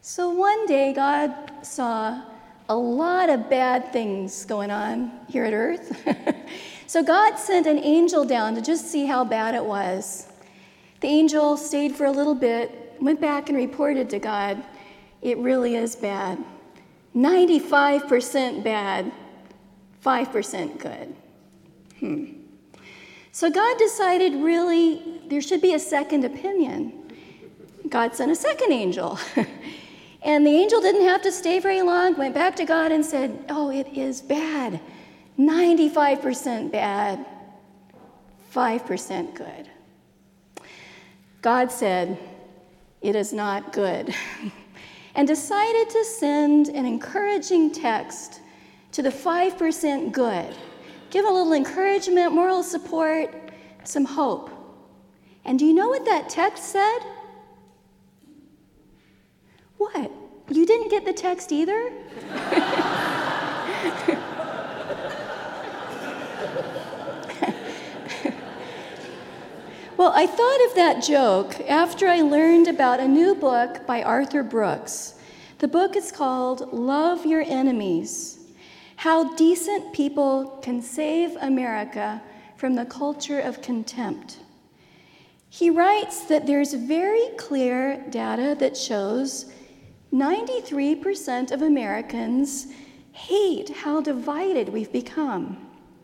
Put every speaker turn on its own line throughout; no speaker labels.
So one day, God saw a lot of bad things going on here at Earth. So God sent an angel down to just see how bad it was. The angel stayed for a little bit, went back and reported to God, it really is bad. 95% bad, 5% good. So God decided really there should be a second opinion. God sent a second angel. And the angel didn't have to stay very long, went back to God and said, oh, it is bad. 95% bad, 5% good. God said, it is not good, and decided to send an encouraging text to the 5% good. Give a little encouragement, moral support, some hope. And do you know what that text said? What? You didn't get the text either? Well, I thought of that joke after I learned about a new book by Arthur Brooks. The book is called Love Your Enemies: How Decent People Can Save America from the Culture of Contempt. He writes that there's very clear data that shows 93% of Americans hate how divided we've become.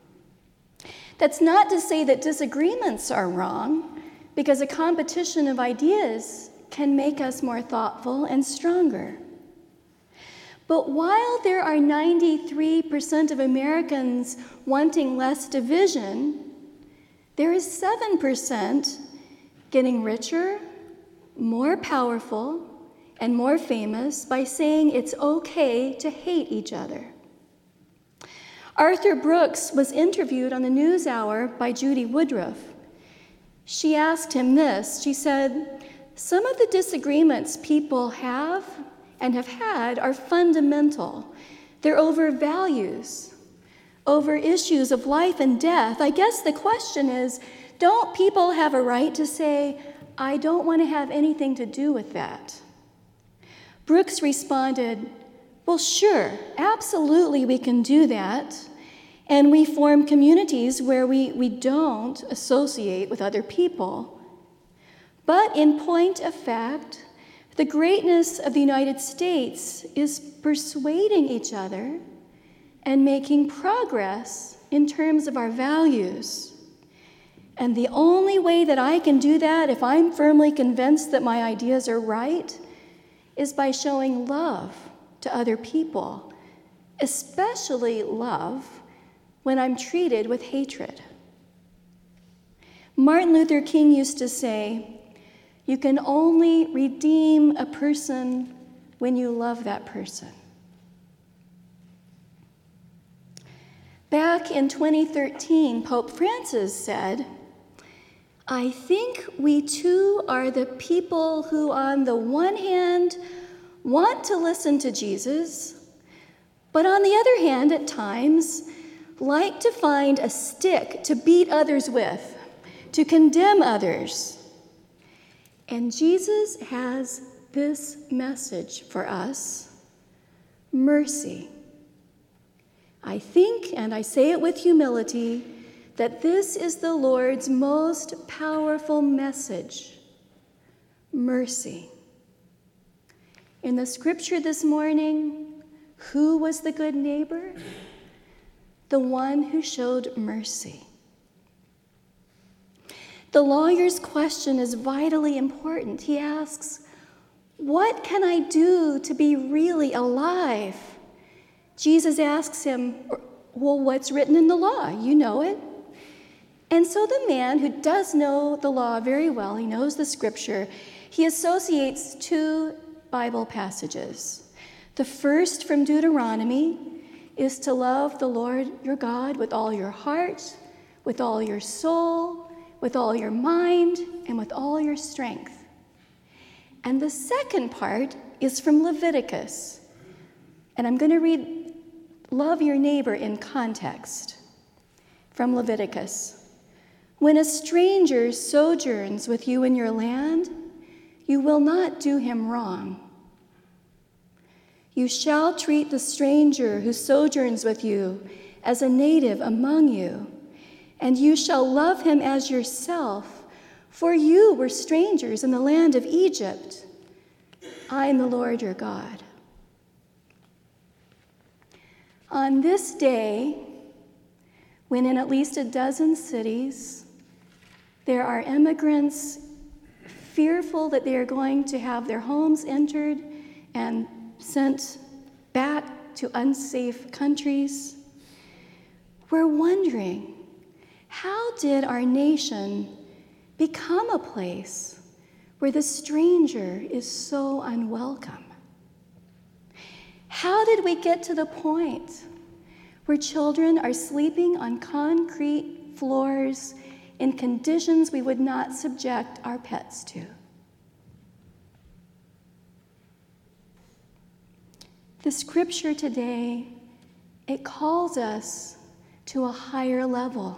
That's not to say that disagreements are wrong, because a competition of ideas can make us more thoughtful and stronger. But while there are 93% of Americans wanting less division, there is 7% getting richer, more powerful, and more famous by saying it's okay to hate each other. Arthur Brooks was interviewed on the NewsHour by Judy Woodruff. She asked him this. She said, some of the disagreements people have and have had are fundamental. They're over values, over issues of life and death. I guess the question is, don't people have a right to say, I don't want to have anything to do with that? Brooks responded, well, sure, absolutely we can do that. And we form communities where we don't associate with other people. But in point of fact, the greatness of the United States is persuading each other and making progress in terms of our values. And the only way that I can do that, if I'm firmly convinced that my ideas are right, is by showing love to other people, especially love when I'm treated with hatred. Martin Luther King used to say, you can only redeem a person when you love that person. Back in 2013, Pope Francis said, I think we too are the people who, on the one hand, want to listen to Jesus, but on the other hand, at times, like to find a stick to beat others with, to condemn others. And Jesus has this message for us: mercy. I think, and I say it with humility, that this is the Lord's most powerful message: mercy. In the scripture this morning, who was the good neighbor? The one who showed mercy. The lawyer's question is vitally important. He asks, what can I do to be really alive? Jesus asks him, well, what's written in the law? You know it. And so the man who does know the law very well, he knows the scripture, he associates two Bible passages. The first, from Deuteronomy, is to love the Lord your God with all your heart, with all your soul, with all your mind, and with all your strength. And the second part is from Leviticus. And I'm going to read love your neighbor in context from Leviticus. When a stranger sojourns with you in your land, you will not do him wrong. You shall treat the stranger who sojourns with you as a native among you, and you shall love him as yourself, for you were strangers in the land of Egypt. I am the Lord your God. On this day, when in at least a dozen cities there are immigrants fearful that they are going to have their homes entered and sent back to unsafe countries, we're wondering, how did our nation become a place where the stranger is so unwelcome? How did we get to the point where children are sleeping on concrete floors in conditions we would not subject our pets to? The scripture today, it calls us to a higher level.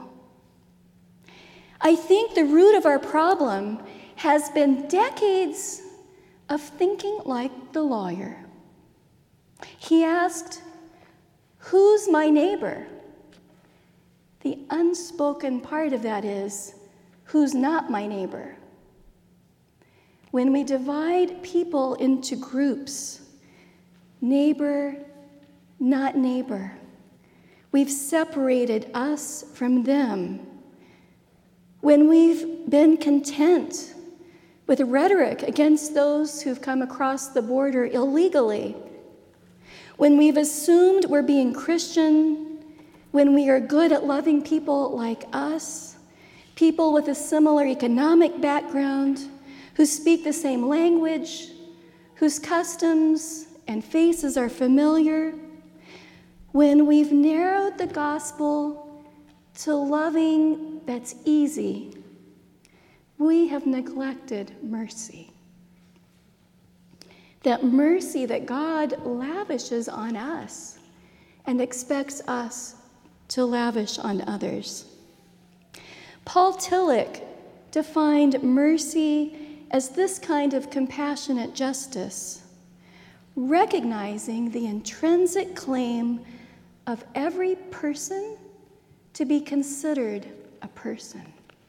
I think the root of our problem has been decades of thinking like the lawyer. He asked, "Who's my neighbor?" The unspoken part of that is, who's not my neighbor? When we divide people into groups, neighbor, not neighbor, we've separated us from them. When we've been content with rhetoric against those who've come across the border illegally, when we've assumed we're being Christian, when we are good at loving people like us, people with a similar economic background, who speak the same language, whose customs and faces are familiar, when we've narrowed the gospel to loving that's easy, we have neglected mercy. That mercy that God lavishes on us and expects us to lavish on others. Paul Tillich defined mercy as this kind of compassionate justice, recognizing the intrinsic claim of every person to be considered a person.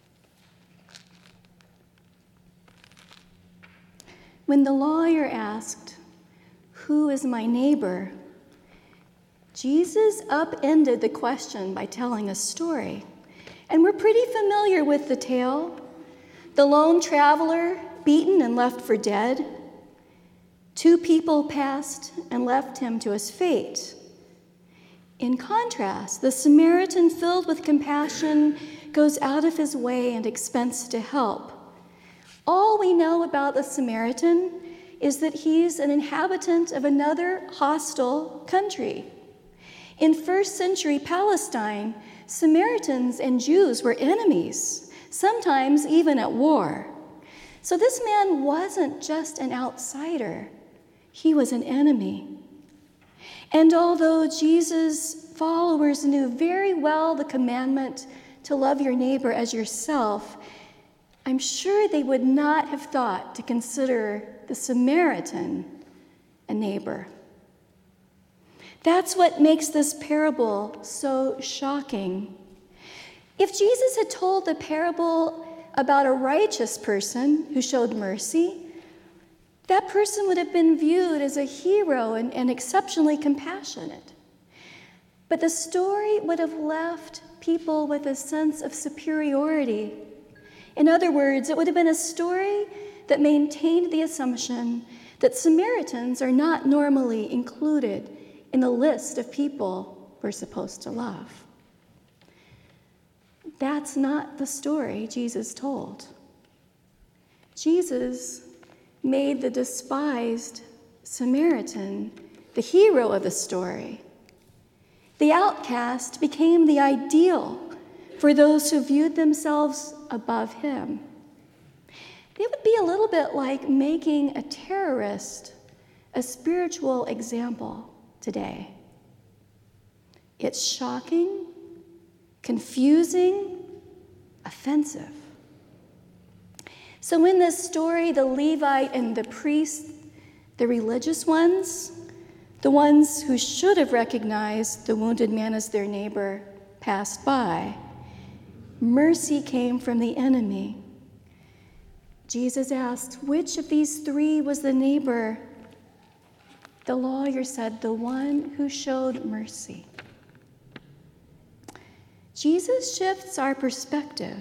When the lawyer asked, "Who is my neighbor?" Jesus upended the question by telling a story. And we're pretty familiar with the tale. The lone traveler, beaten and left for dead. Two people passed and left him to his fate. In contrast, the Samaritan, filled with compassion, goes out of his way and expense to help. All we know about the Samaritan is that he's an inhabitant of another hostile country. In first century Palestine, Samaritans and Jews were enemies, sometimes even at war. So this man wasn't just an outsider, he was an enemy. And although Jesus' followers knew very well the commandment to love your neighbor as yourself, I'm sure they would not have thought to consider the Samaritan a neighbor. That's what makes this parable so shocking. If Jesus had told the parable about a righteous person who showed mercy, that person would have been viewed as a hero and exceptionally compassionate. But the story would have left people with a sense of superiority. In other words, it would have been a story that maintained the assumption that Samaritans are not normally included in the list of people we're supposed to love. That's not the story Jesus told. Jesus made the despised Samaritan the hero of the story. The outcast became the ideal for those who viewed themselves above him. It would be a little bit like making a terrorist a spiritual example today. It's shocking, confusing, offensive. So in this story, the Levite and the priest, the religious ones, The ones who should have recognized the wounded man as their neighbor passed by. Mercy came from the enemy. Jesus asked, which of these three was the neighbor? The lawyer said, the one who showed mercy. Jesus shifts our perspective.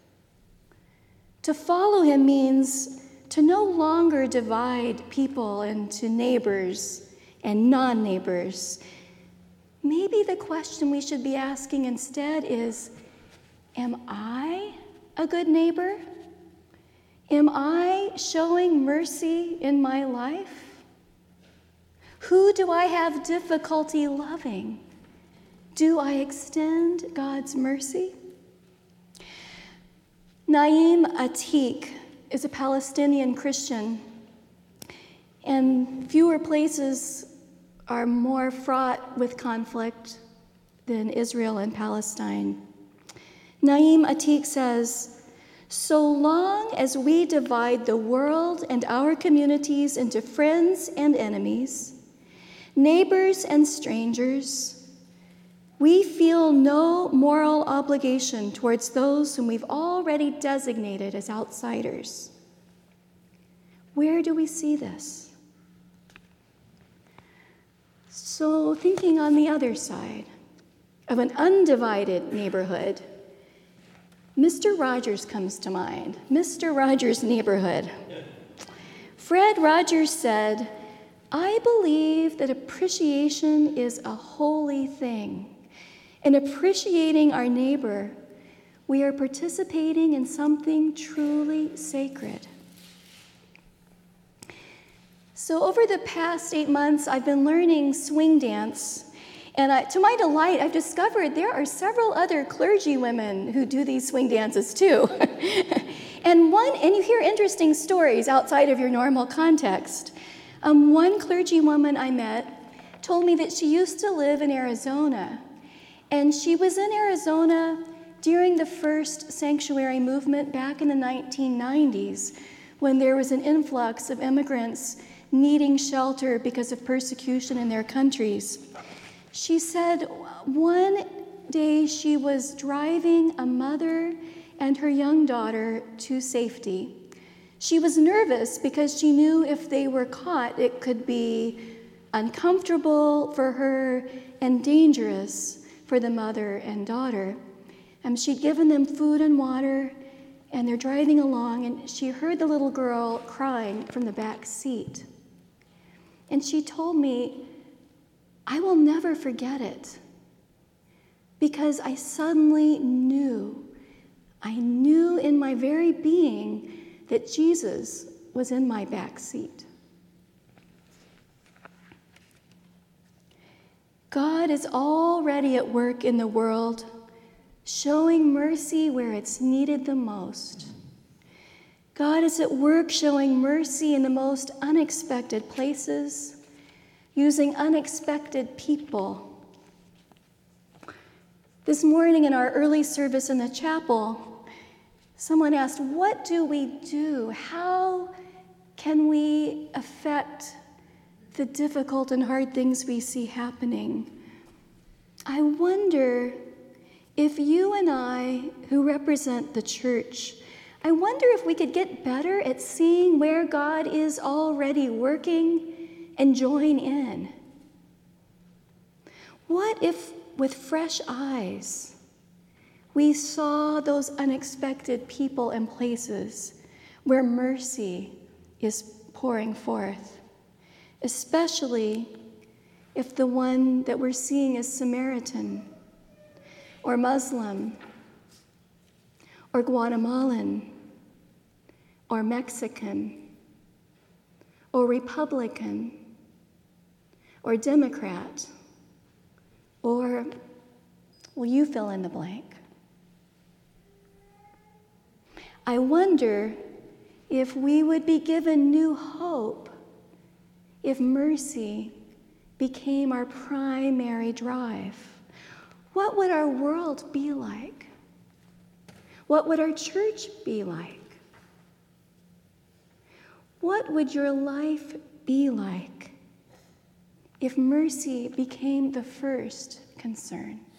To follow him means to no longer divide people into neighbors and non-neighbors. Maybe the question we should be asking instead is, am I a good neighbor? Am I showing mercy in my life? Who do I have difficulty loving? Do I extend God's mercy? Naim Atik is a Palestinian Christian, and fewer places are more fraught with conflict than Israel and Palestine. Naim Atik says, so long as we divide the world and our communities into friends and enemies, neighbors and strangers, we feel no moral obligation towards those whom we've already designated as outsiders. Where do we see this? So, thinking on the other side of an undivided neighborhood, Mr. Rogers comes to mind. Mr. Rogers' neighborhood. Fred Rogers said, I believe that appreciation is a holy thing. In appreciating our neighbor, we are participating in something truly sacred. So over the past 8 months, I've been learning swing dance. And to my delight, I've discovered there are several other clergy women who do these swing dances too. and you hear interesting stories outside of your normal context. One clergy woman I met told me that she used to live in Arizona. And she was in Arizona during the first sanctuary movement back in the 1990s, when there was an influx of immigrants needing shelter because of persecution in their countries. She said one day she was driving a mother and her young daughter to safety. She was nervous because she knew if they were caught, it could be uncomfortable for her and dangerous for the mother and daughter. She'd given them food and water, and they're driving along, and she heard the little girl crying from the back seat. And she told me, I will never forget it, because I suddenly knew in my very being that Jesus was in my back seat. God is already at work in the world, showing mercy where it's needed the most. God is at work showing mercy in the most unexpected places, using unexpected people. This morning in our early service in the chapel, someone asked, what do we do? How can we affect the difficult and hard things we see happening? I wonder if you and I, who represent the church, I wonder if we could get better at seeing where God is already working and join in. What if, with fresh eyes, we saw those unexpected people and places where mercy is pouring forth? Especially if the one that we're seeing is Samaritan, or Muslim, or Guatemalan, or Mexican, or Republican, or Democrat, or, well, you fill in the blank. I wonder if we would be given new hope if mercy became our primary drive. What would our world be like? What would our church be like? What would your life be like if mercy became the first concern?